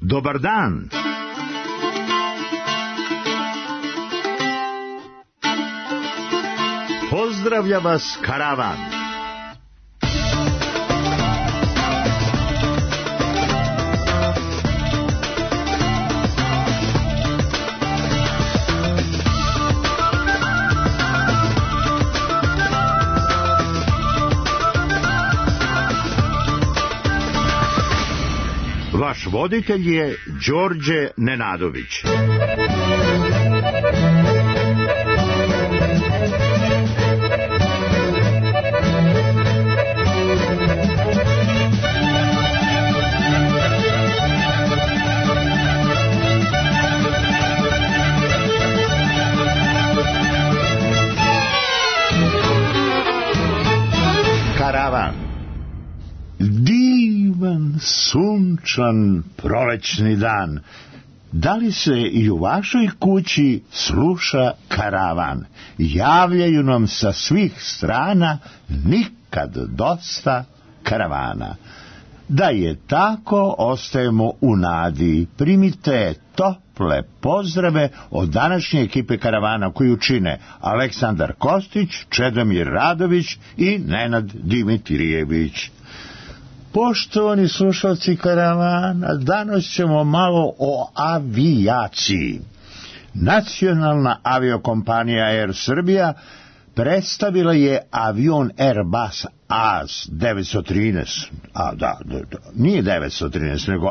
Dobar dan. Pozdravlja vas karavan. Vaš voditelj je Đorđe Nenadović. Karavan. Divan, sunčan, prolećni dan. Da li se i u vašoj kući sluša karavan? Javljaju nam sa svih strana, nikad dosta karavana. Da je tako, ostajemo u nadi. Primite tople pozdrave od današnje ekipe karavana koju čine Aleksandar Kostić, Čedomir Radović i Nenad Dimitrijević. Poštovani slušalci karavana, danas ćemo malo o avijaciji. Nacionalna aviokompanija Air Srbija predstavila je avion Airbus A913, nije 913, nego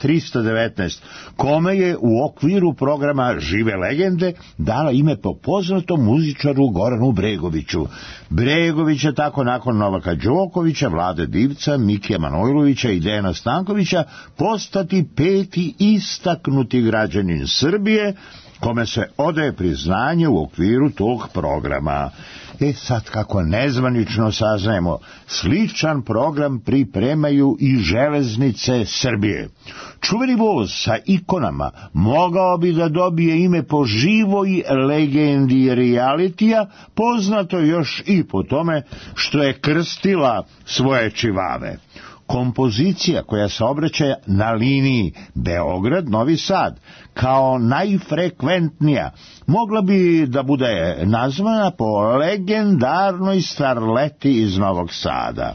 A319, kome je u okviru programa Žive legende dala ime po poznatom muzičaru Goranu Bregoviću. Bregović je tako nakon Novaka Đokovića, Vlade Divca, Mikija Manojlovića i Dejana Stankovića postati peti istaknuti građanin Srbije, kome se odaje priznanje u okviru tog programa. Sad, kako nezvanično saznajemo, sličan program pripremaju i Železnice Srbije. Čuveni voz sa ikonama mogao bi da dobije ime po živoj legendi realitija, poznato još i po tome što je krstila svoje čivave. Kompozicija koja se obraća na liniji Beograd-Novi Sad kao najfrekventnija mogla bi da bude nazvana po legendarnoj starleti iz Novog Sada.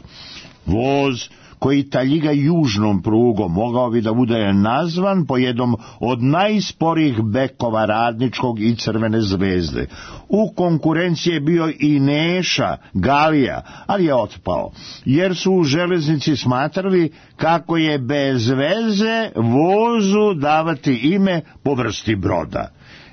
Voz koji taljiga južnom prugom mogao bi da bude nazvan po jednom od najsporijih bekova Radničkog i Crvene zvezde. U konkurenciji je bio i Neša Galija, ali je otpao, jer su u železnici smatrali kako je bez veze vozu davati ime po vrsti broda.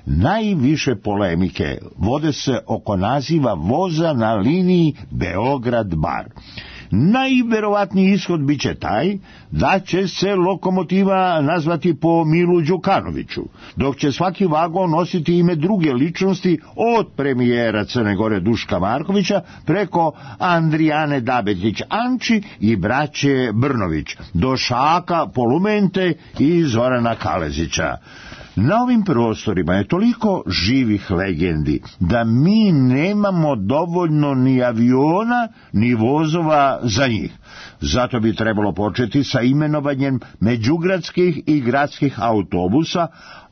Najviše polemike vode se oko naziva voza na liniji Beograd-Bar. Najverovatniji ishod biće taj da će se lokomotiva nazvati po Milu Đukanoviću, dok će svaki vagon nositi ime druge ličnosti od premijera Crne Gore Duška Markovića preko Andrijane Dabetić-Anči i braće Brnović, do Šaka Polumente i Zorana Kalezića. Na ovim prostorima je toliko živih legendi da mi nemamo dovoljno ni aviona ni vozova za njih. Zato bi trebalo početi sa imenovanjem međugradskih i gradskih autobusa,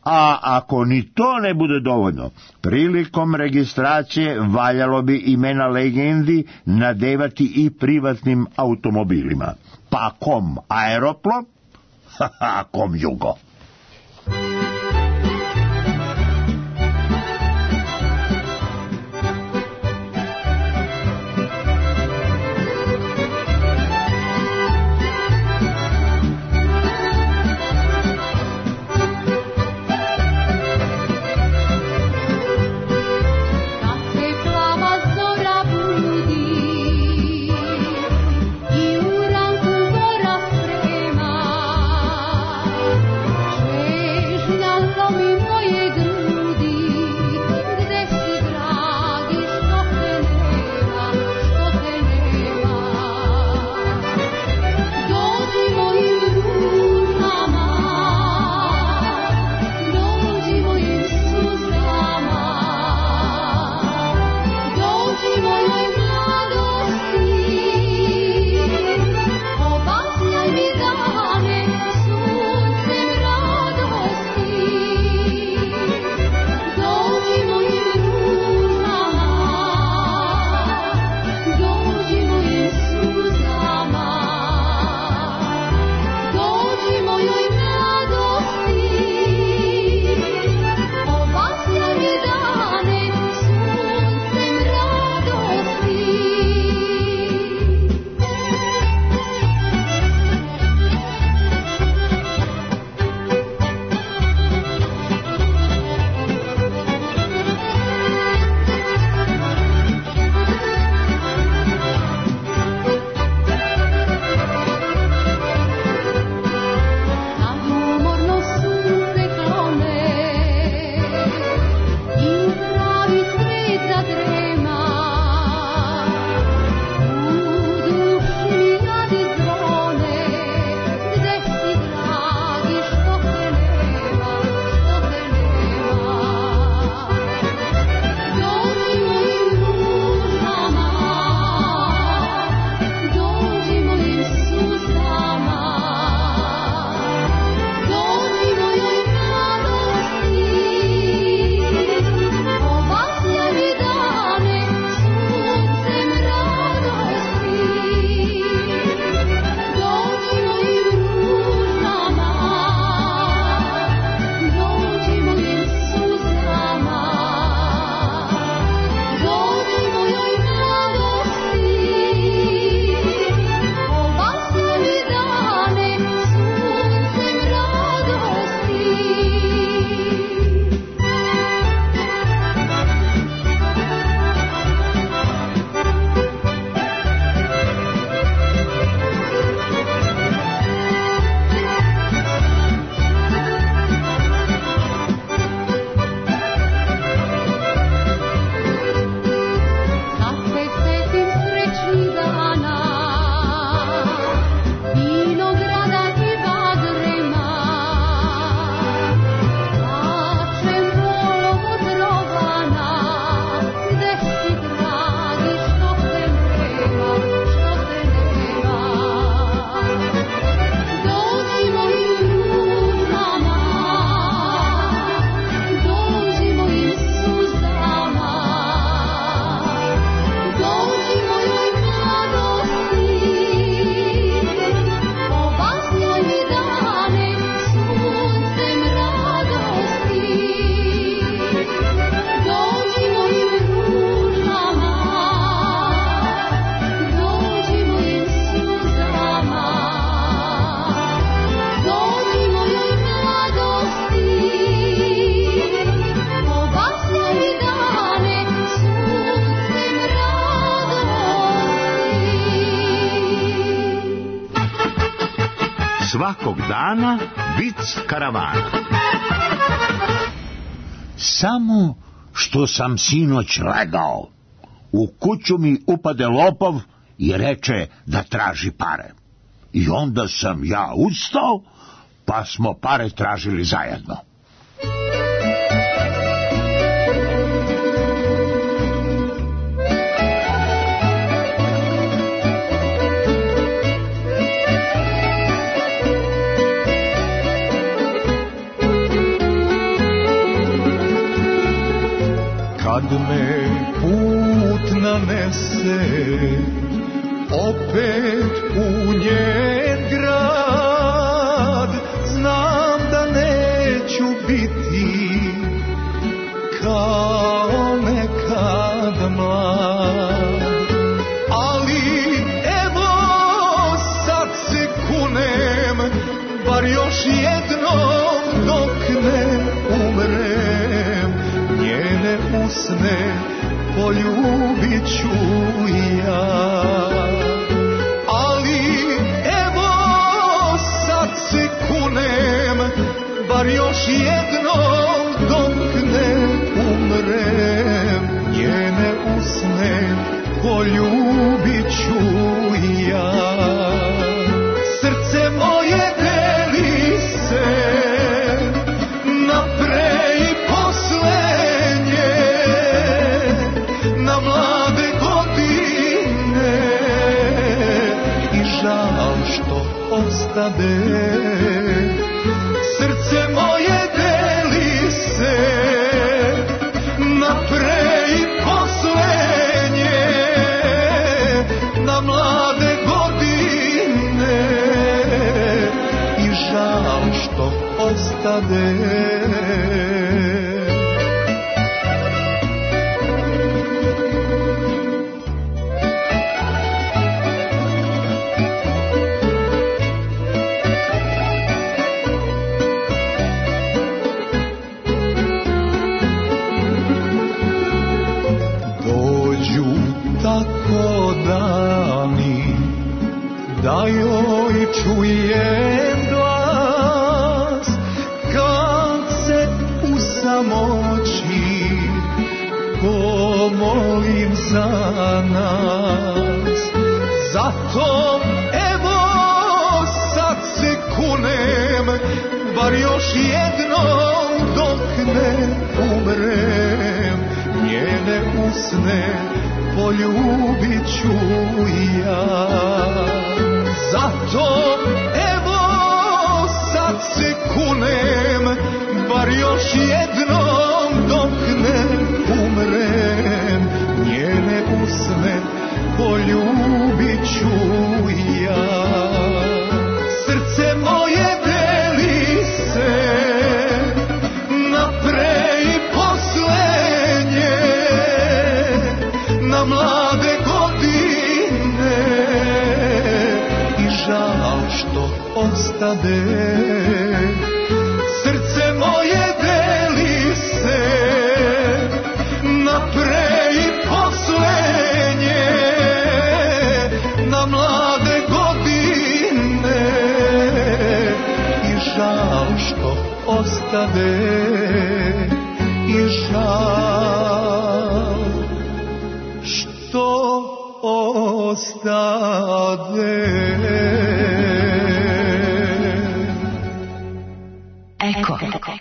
a ako ni to ne bude dovoljno, prilikom registracije valjalo bi imena legendi nadevati i privatnim automobilima. Pa kom Aeroplo, kom Jugo. Krishna svakog dana vic karavana. Samo što sam sinoć legao, u kuću mi upade lopov i reče da traži pare. I onda sam ja ustao, pa smo pare tražili zajedno. Kad me put nanese opet u njen grad, znam da neću biti kao nekad mlad, ali evo sad se kunem, bar još jednom dok ne umrem, njene usne poljubit ću ja. Ali evo sad se kunem, bar još jednom dok ne umrem, njene usne poljubit ću ja. Srce moje deli se na pre i posle nje, na mlade godine, i žal što ostade. Srce moje deli se na pre i posle nje, na mlade godine, i žal što ostade. Tako dani da joj čujem glas, kad se u samoći pomolim za nas. Zato evo sad se kunem, bar još jednom dok ne umrem, njene usne poljubit ću ja. Zato evo sad se kunem, bar još jednom dok ne umrem, njene usne poljubit ću ja. Srce moje deli se na pre i posle nje, na mlade godine, i žal što ostade. Srce moje deli se na pre i posle nje, na mlade godine, i žal što ostade, i žal što ostade. Eko.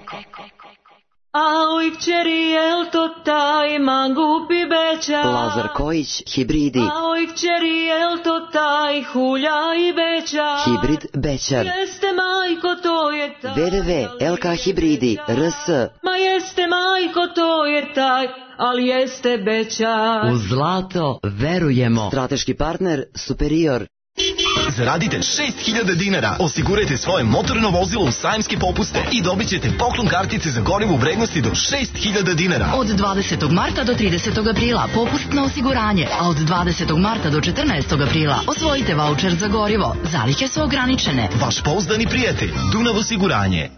Oj, kćeri, jel to taj mangupi beća? Lazar Kojić, hibridi. Oj, kćeri, jel to taj hulja i beća? Hibrid bećar. Jeste, majko, to je taj. www.lkhibridi.rs. Ma jeste, majko, to je taj, ali jeste bećar. U zlato verujemo. Strateški partner Superior. Zaradite 6.000 dinara, osigurajte svoje motorno vozilo u sajamske popuste i dobit ćete poklon kartice za gorivo u vrednosti do 6.000 dinara. Od 20. marta do 30. aprila popust na osiguranje, a od 20. marta do 14. aprila osvojite vaučer za gorivo. Zalihe su ograničene. Vaš pouzdani prijatelj, Dunav osiguranje.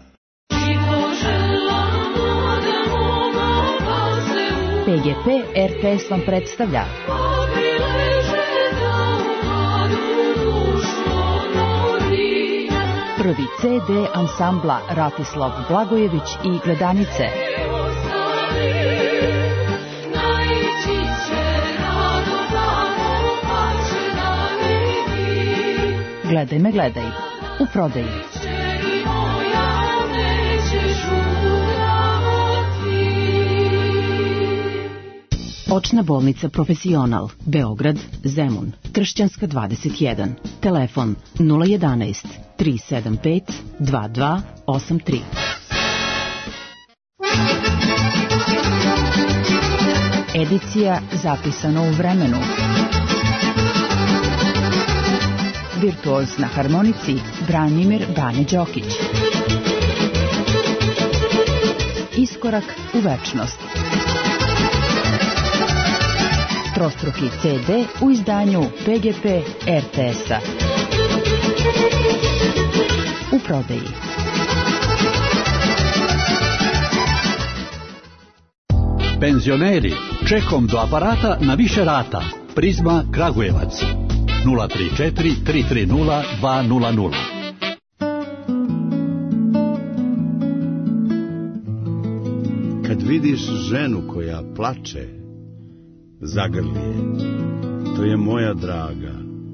PGP RTS vam predstavlja prvi CD ansambla Ratislav Blagojević i Gledanice. Gledaj me, gledaj, u prodaji. Očna bolnica Profesional, Beograd, Zemun, Kršćanska 21, telefon 011 375 2283. Edicija zapisana u vremenu. Virtuoz na harmonici Branimir Bane Đokić. Iskorak u večnost. Trostruki CD u izdanju PGP RTS-a. U prodaji. Penzioneri, čekom do aparata na više rata. Prizma Kragujevac 034 330 200. Kad vidiš ženu koja plače, zagrli je. To je moja draga.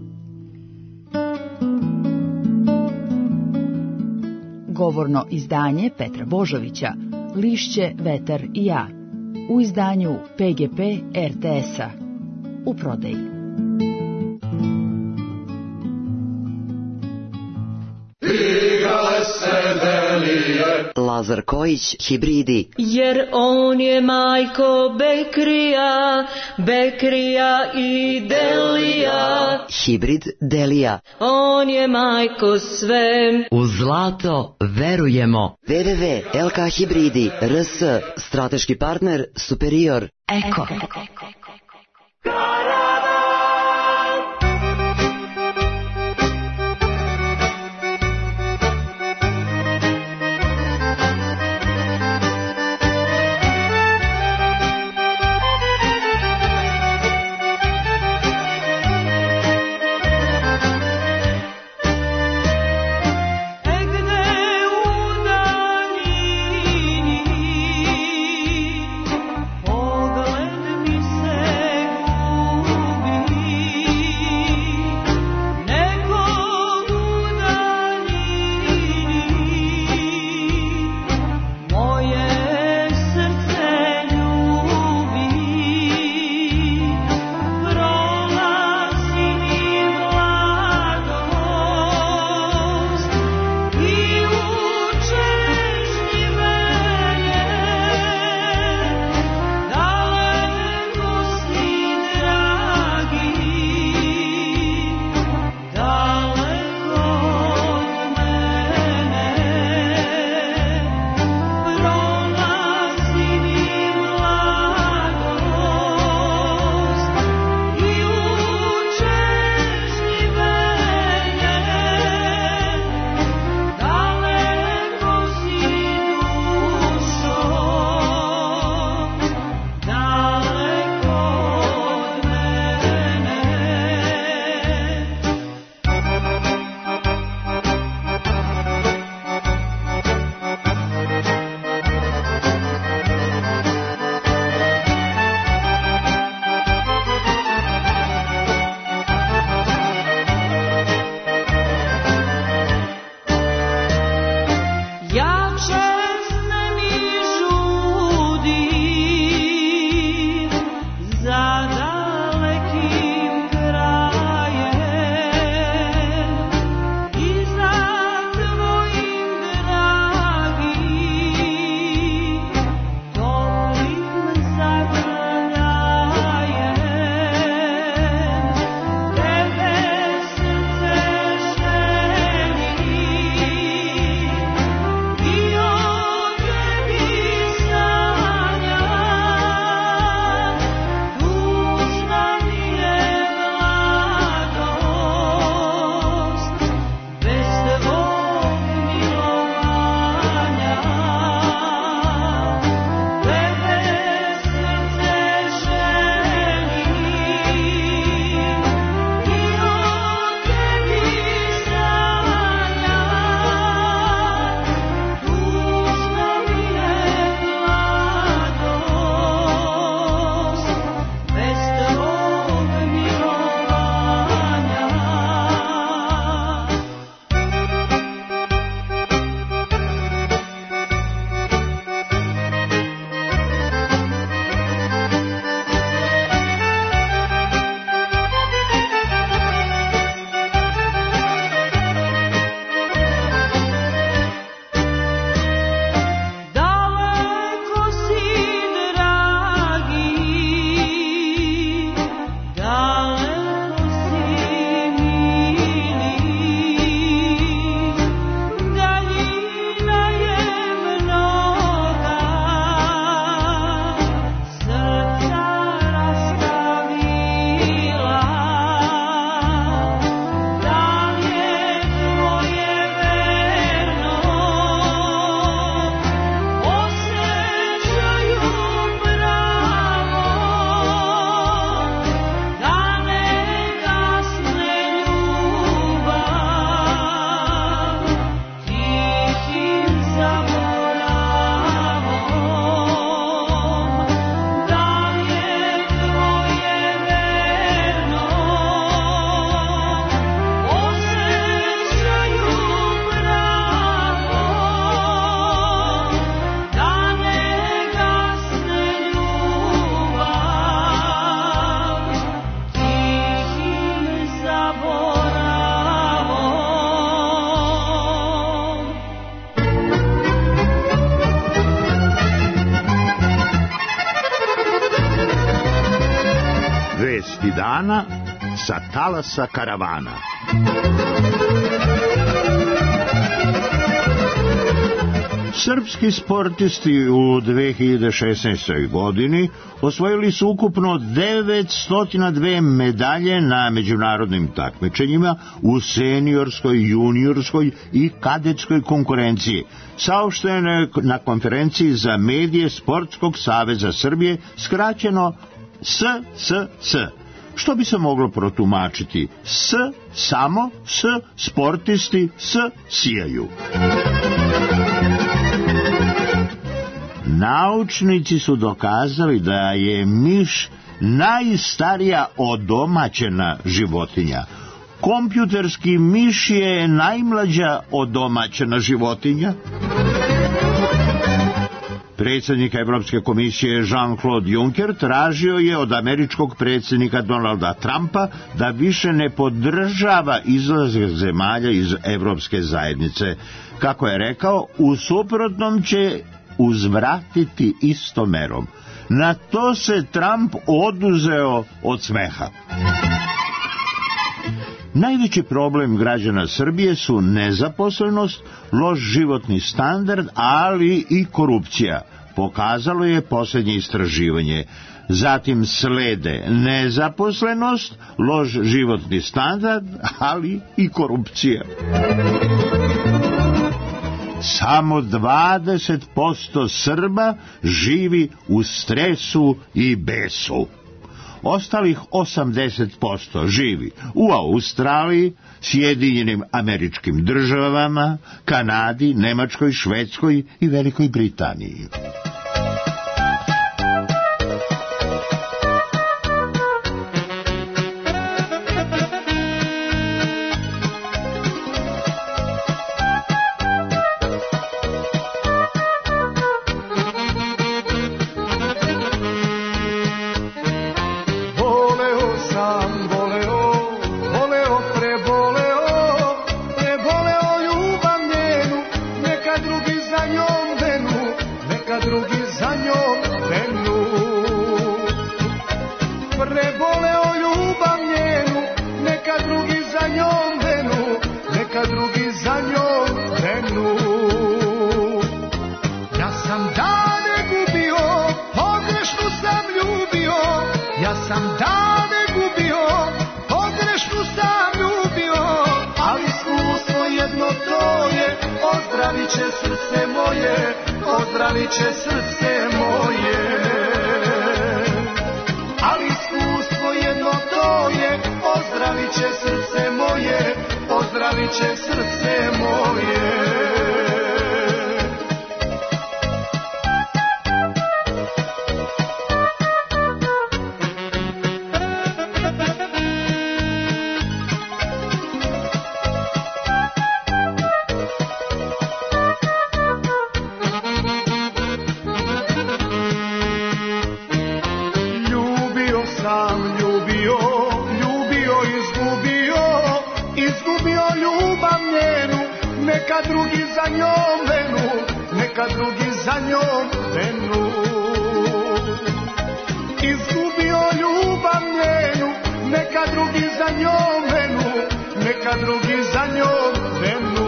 Govorno izdanje Petra Božovića, Lišće, vetar i ja. U izdanju PGP RTS-a. U prodaji. Lazar Kojić, Hibridi. Jer on je majko Bekrija, Bekrija i Delija. Hibrid Delija. On je majko sve. U zlato verujemo. www.lkhibridi.rs. Strateški partner Superior. Eko. Pogled mi se dana sa talasa karavana. Srpski sportisti u 2016. godini osvojili su ukupno 902 medalje na međunarodnim takmičenjima u seniorskoj, juniorskoj i kadetskoj konkurenciji, saopšteno na konferenciji za medije Sportskog saveza Srbije, skraćeno SSS, što bi se moglo protumačiti samo sportisti sijaju. Naučnici su dokazali da je miš najstarija odomaćena životinja. Kompjuterski miš je najmlađa odomaćena životinja. Predsjednik Evropske komisije Jean-Claude Juncker tražio je od američkog predsjednika Donalda Trumpa da više ne podržava izlazak zemalja iz Evropske zajednice. Kako je rekao, u suprotnom će uzvratiti istomerom. Na to se Trump oduzeo od smeha. Najveći problem građana Srbije su nezaposlenost, loš životni standard, ali i korupcija, pokazalo je posljednje istraživanje. Zatim slede nezaposlenost, loš životni standard, ali i korupcija. Samo 20% Srba živi u stresu i besu. Ostalih 80% živi u Australiji, Sjedinjenim Američkim Državama, Kanadi, Nemačkoj, Švedskoj i Velikoj Britaniji. Ozdravit će srce moje, ali iskustvo jedno to je, ozdravit će srce moje, ozdravit će srce moje. Neka drugi za njom venu, neka drugi za njom venu. Izgubio ljubav njenu, neka drugi za njom venu, neka drugi za njom venu.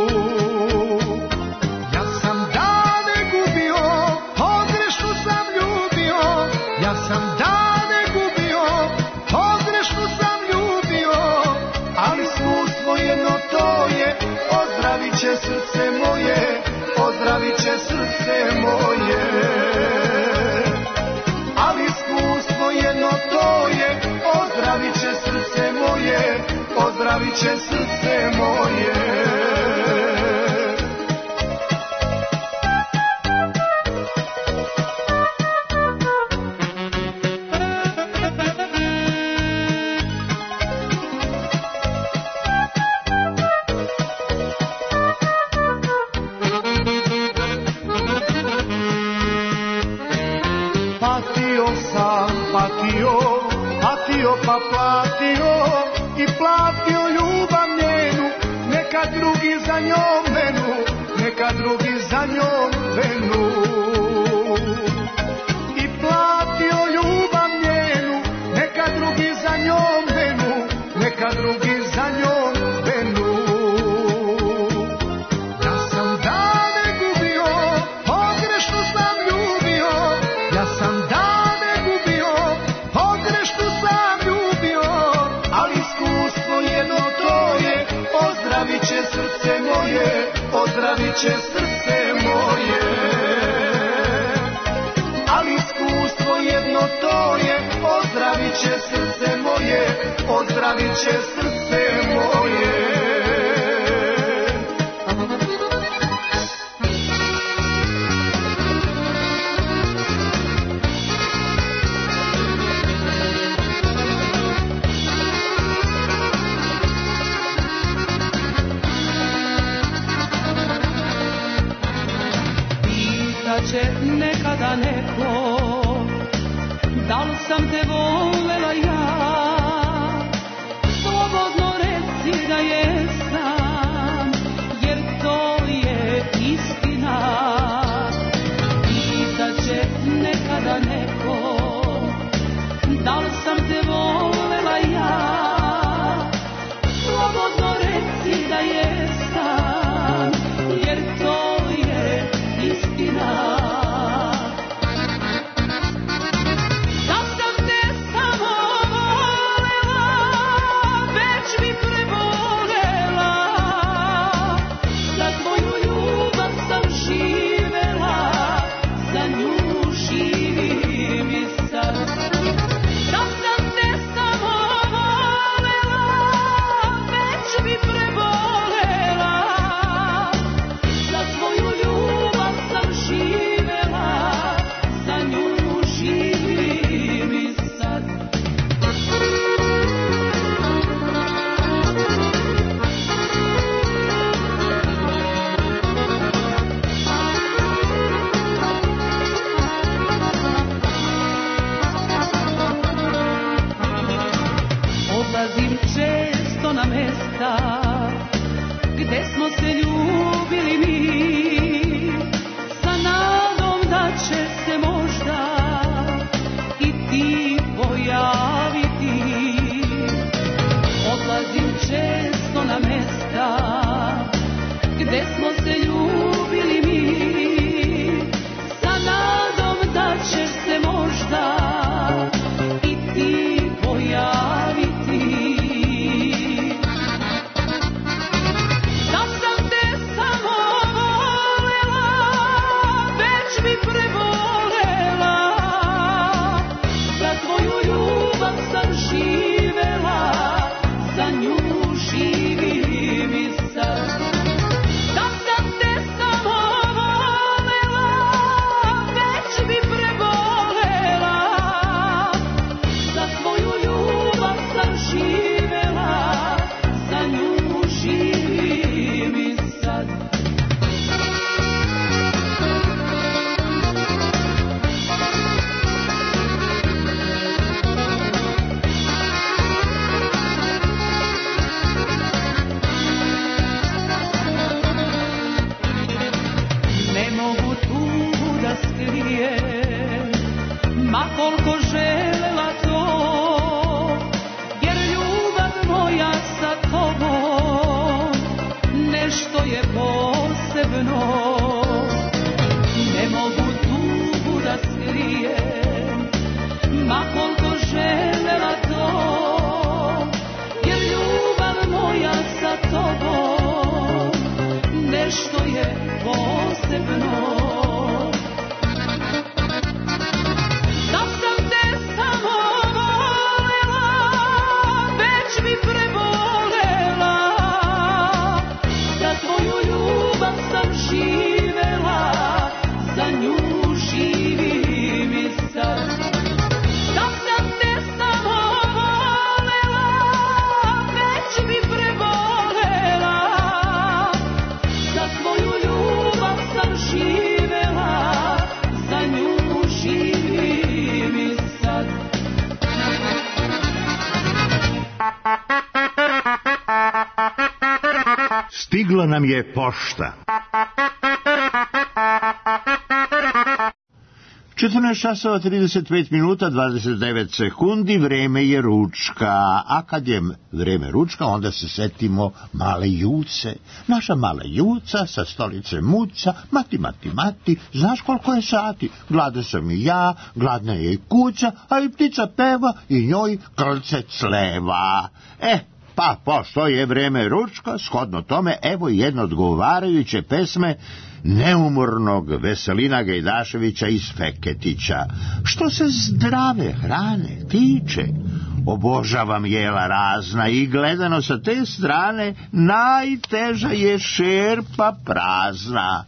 Ja sam dane gubio, pogrešno sam ljubio, ja sam dane gubio, pogrešno sam ljubio, ali iskustvo jedno to je, ozdravit će srce moje, ozdravit će srce moje. Ali iskustvo jedno to je, ozdravit će srce moje, ozdravit će srce moje. Pa platio i platio ljubav njenu, neka drugi za njom venu, neka drugi za njom venu. I platio ljubav njenu, neka drugi za radit će srce moje. Pitaće nekada neko, da li sam te volela ja, slobodno reci da jesam, jer to je istina. Pitaće nekada neko, da li sam te volela ja, slobodno reci da jesam, jer to je istina. Odlazim često na mesta gde smo se ljubili mi, sa nadom da će se možda i ti pojaviti. Odlazim često na mesta gde smo se ljubili mi, sa nadom da će se možda i ti pojaviti. Ma koliko želela to, jer ljubav moja sa tobom nešto je posebno. Ne mogu tugu da skrijem, ma koliko želela to, jer ljubav moja sa tobom nešto je posebno. Stigla nam je pošta. 14 časova 35 minuta 29 sekundi, vreme je ručka, a kad je vreme ručka onda se setimo male Juce. Naša mala Juca sa stolice muca, mati, mati, mati, znaš koliko je sati? Gladan sam i ja, gladna je i kuća, a i ptica peva i njoj krlce cleva. Pa, pošto je vreme ručka, shodno tome, evo jedno odgovarajuće pesme neumornog Veselina Gajdaševića iz Feketića. Što se zdrave hrane tiče, Obožavam jela razna i gledano sa te strane najteža je šerpa prazna.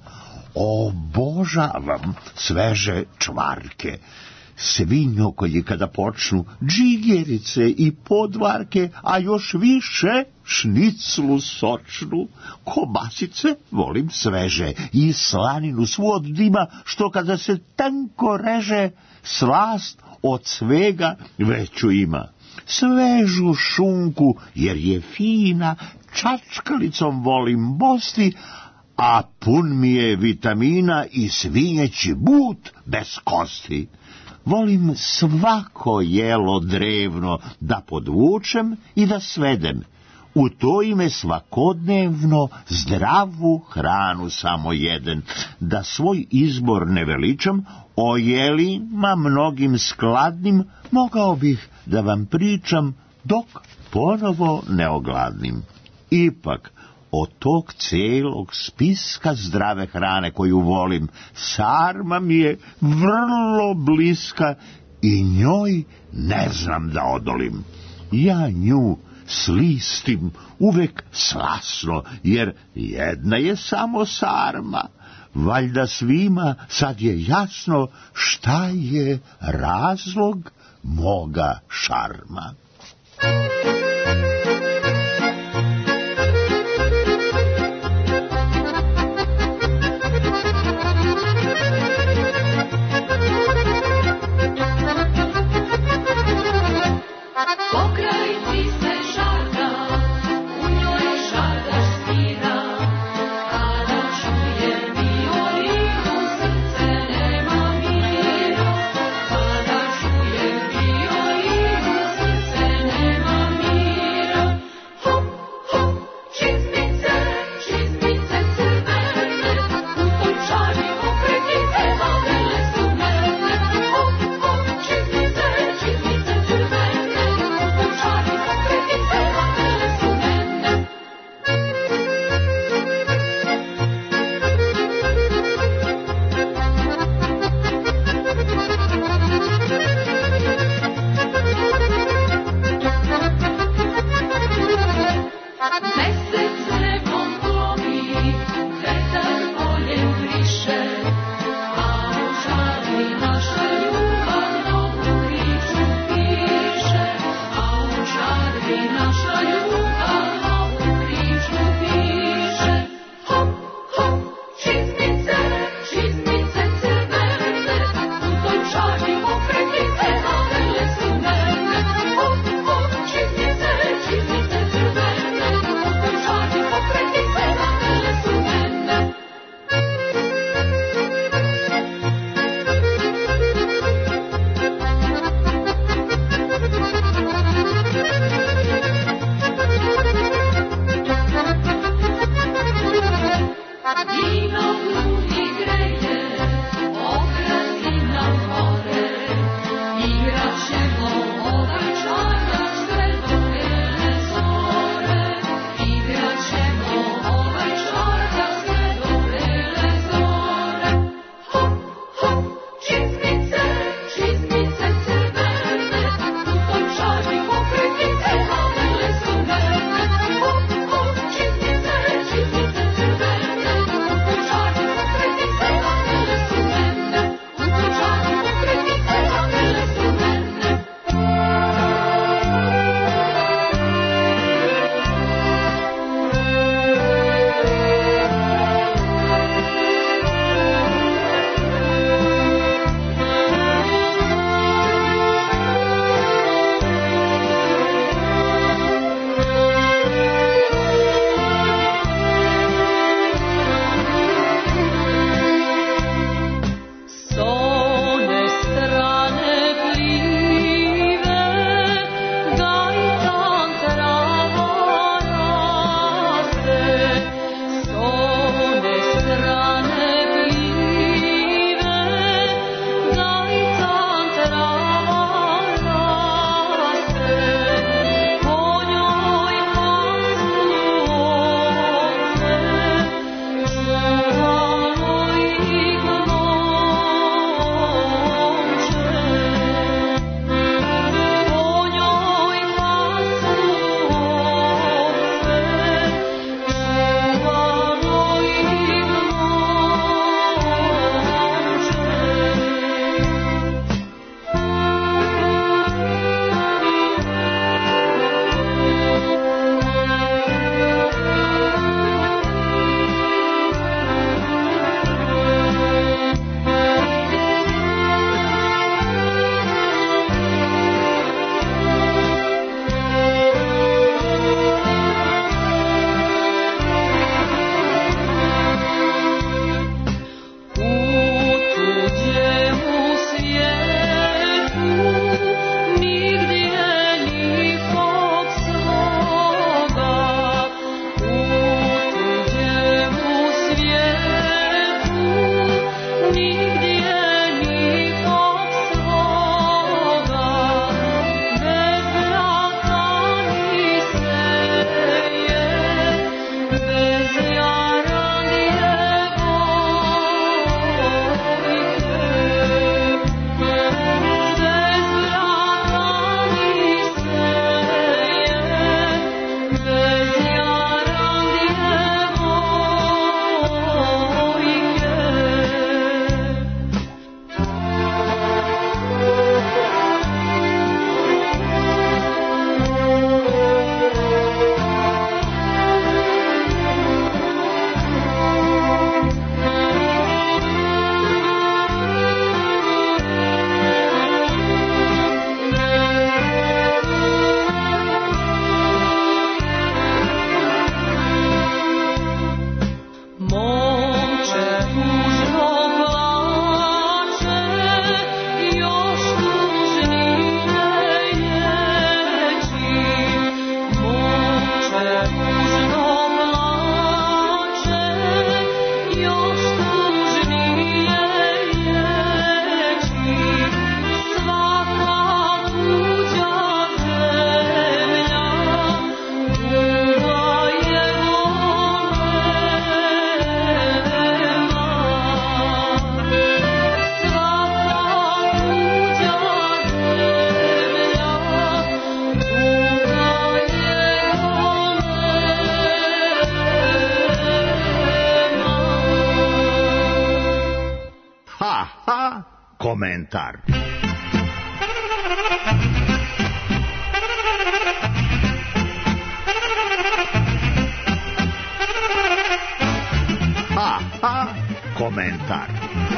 Obožavam sveže čvarke, svinjokolje kada počnu, džigerice i podvarke, a još više šniclu sočnu. Kobasice volim sveže i slaninu svu od dima, što kada se tanko reže, slast od svega veću ima. Svežu šunku, jer je fina, čačkalicom volim bosti, a pun mi je vitamina i svinjeći but bez kosti. Volim svako jelo drevno da podvučem i da svedem. U to ime svakodnevno zdravu hranu samo jedem. Da svoj izbor ne veličam, o jelima mnogim skladnim mogao bih da vam pričam dok ponovo ne ogladnim. Ipak, od tog celog spiska zdrave hrane koju volim, sarma mi je vrlo bliska i njoj ne znam da odolim. Ja nju slistim uvek slasno, jer jedna je samo sarma. Valjda svima sad je jasno šta je razlog moga šarma. Nema Aha, komentar. Aha, komentar.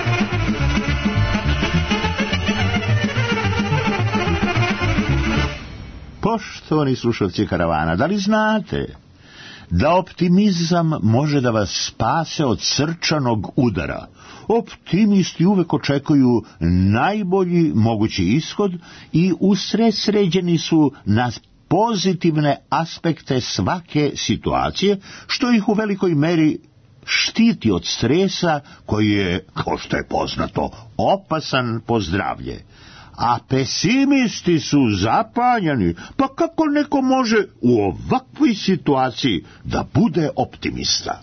Poštovani slušalci Karavana, da li znate da optimizam može da vas spase od srčanog udara? Optimisti uvek očekuju najbolji mogući ishod i usredsređeni su na pozitivne aspekte svake situacije, što ih u velikoj meri štiti od stresa koji je, kao što je poznato, opasan po zdravlje. A pesimisti su zapanjeni, pa kako neko može u ovakvoj situaciji da bude optimista?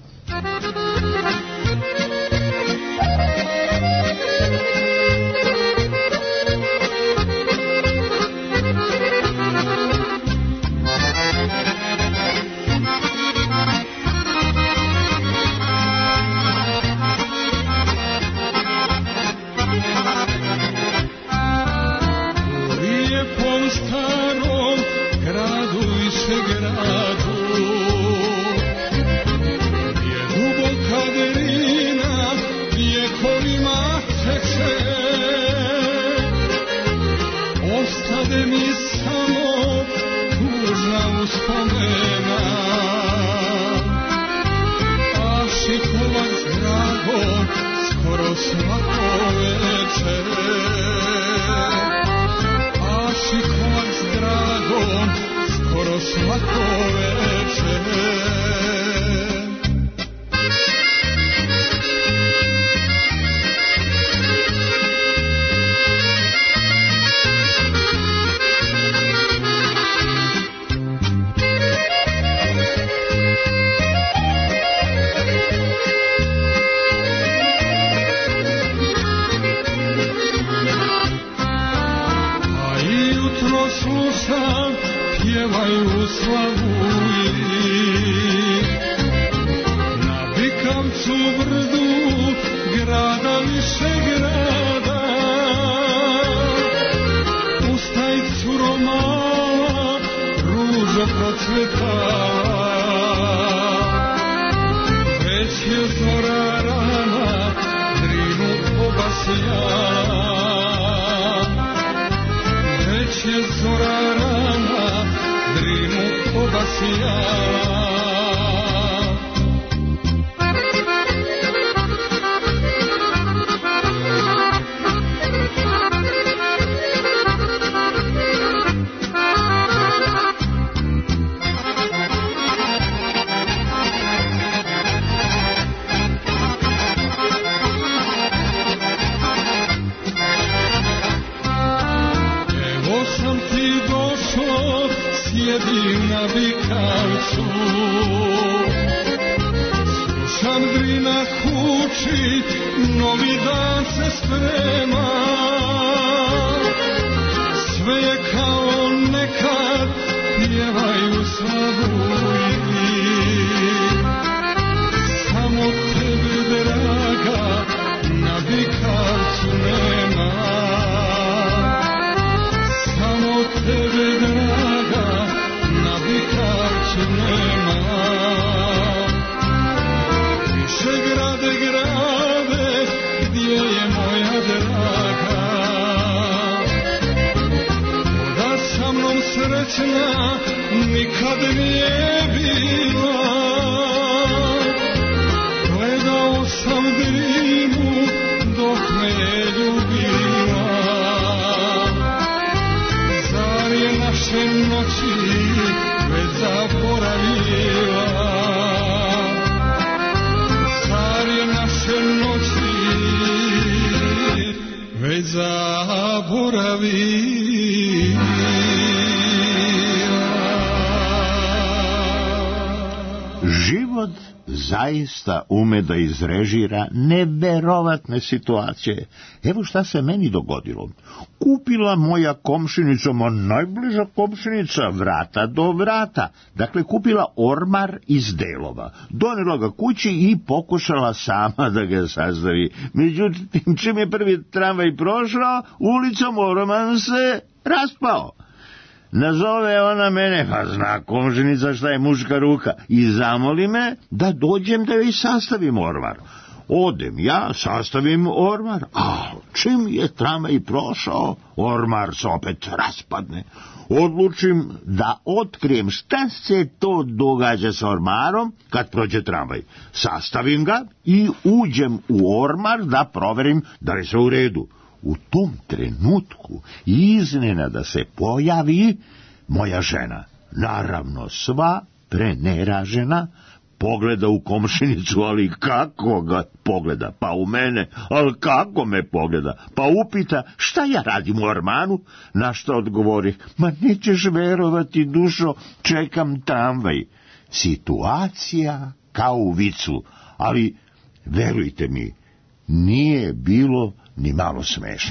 Narod zaista ume da izrežira neverovatne situacije. Evo šta se meni dogodilo. Kupila moja komšinica, najbliža komšinica, vrata do vrata. Dakle, kupila ormar iz delova. Donela ga kući i pokušala sama da ga sastavi. Međutim, čim je prvi tramvaj prošao, ulicom orman se raspao. Nazove ona mene, pa zna komšinica šta je muška ruka, i zamoli me da dođem da joj sastavim ormar. Odem ja, sastavim ormar, a čim je tramvaj prošao, ormar se opet raspadne. Odlučim da otkrijem šta se to događa sa ormarom kad prođe tramvaj. Sastavim ga i uđem u ormar da proverim da li se u redu. U tom trenutku iznenada se pojavi moja žena, naravno sva preneražena, pogleda u komšinicu, ali kako ga pogleda? Pa u mene, ali kako me pogleda? Pa upita šta ja radim u ormanu, na što odgovori, ma nećeš verovati, dušo, čekam tramvaj. Situacija kao u vicu, ali verujte mi, nije bilo ni malo smešno.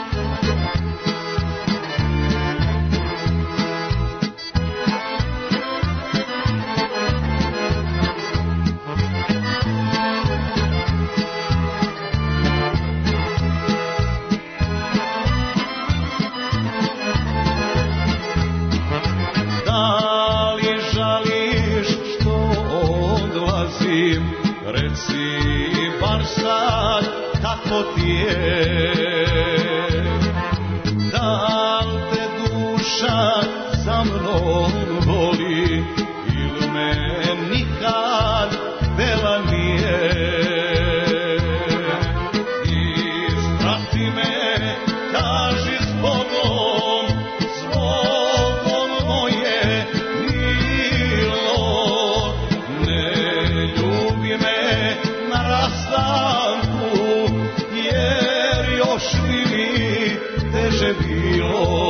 Da li žališ što odlazim, reci bar sad kako ti je. Da li te duša sa mnom voli ili me nikad vela nije. Isprati me, kaži zbogom, zbogom moje milo. Ne ljubi me na rastanku, jer još bi mi teže bilo.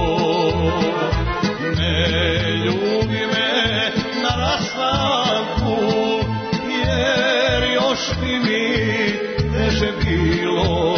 Ne ljubi me na rastanku, jer još bi mi teže bilo.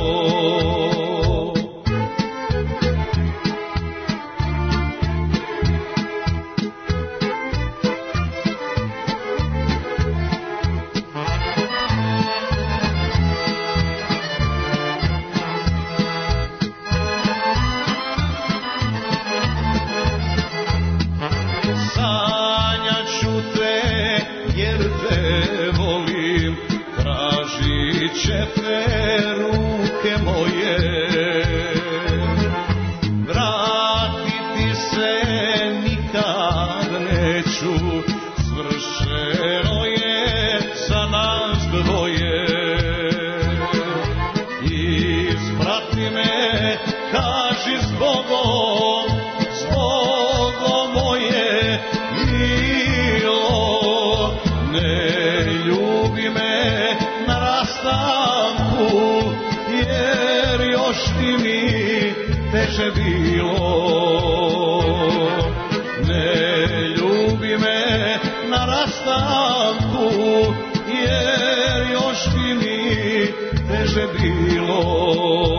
Sanjat ću te jer te volim, tražit će te ruke moje. Vratiti se nikad neću, svršeno je za nas dvoje. Isprati me, kaži zbogom, zbogom moje milo. Ne ljubi me na rastanku, jer još bi mi teže bilo. Ne ljubi me na rastanku, jer još bi mi teže bilo.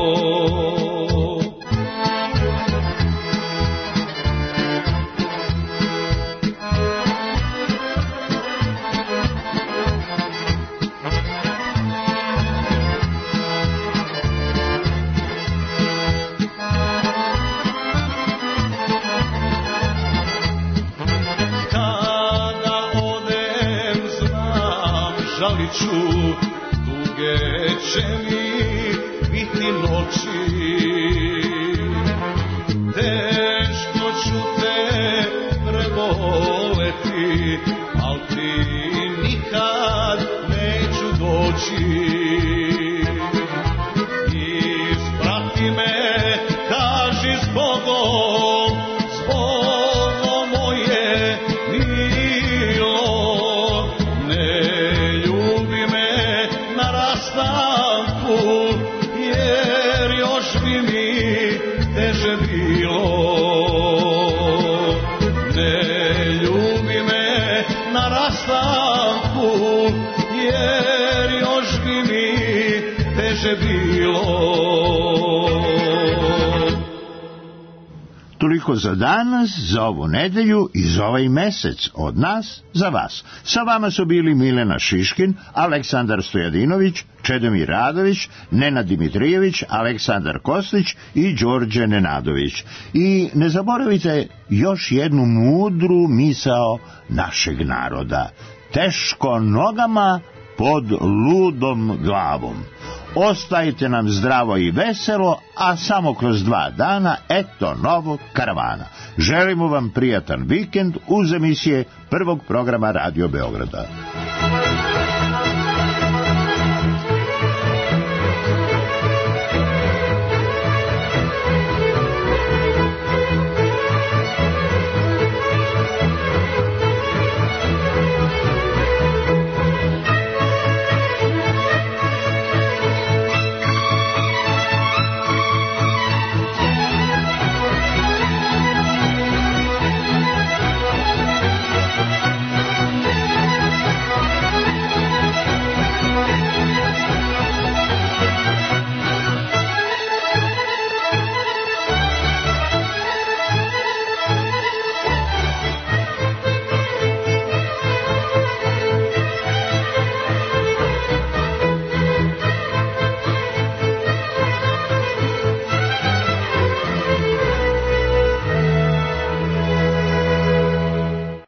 Kada odem znam žalit ću, tuge će mi biti noći. Teško ću te preboleti, al ti nikad neću doći. Isprati me, kaži zbogom, zbogom moje milo. Ne ljubi me na rastanku, jer još bi mi Toliko za danas, za ovu nedelju i za ovaj mesec. Od nas, za vas. Sa vama su bili Milena Šiškin, Aleksandar Stojadinović, Čedomir Radović, Nenad Dimitrijević, Aleksandar Kostić i Đorđe Nenadović. I ne zaboravite još jednu mudru misao našeg naroda. Teško nogama pod ludom glavom. Ostajte nam zdravo i veselo, a samo kroz 2 dana, eto novog karavana. Želimo vam prijatan vikend uz emisije prvog programa Radio Beograda.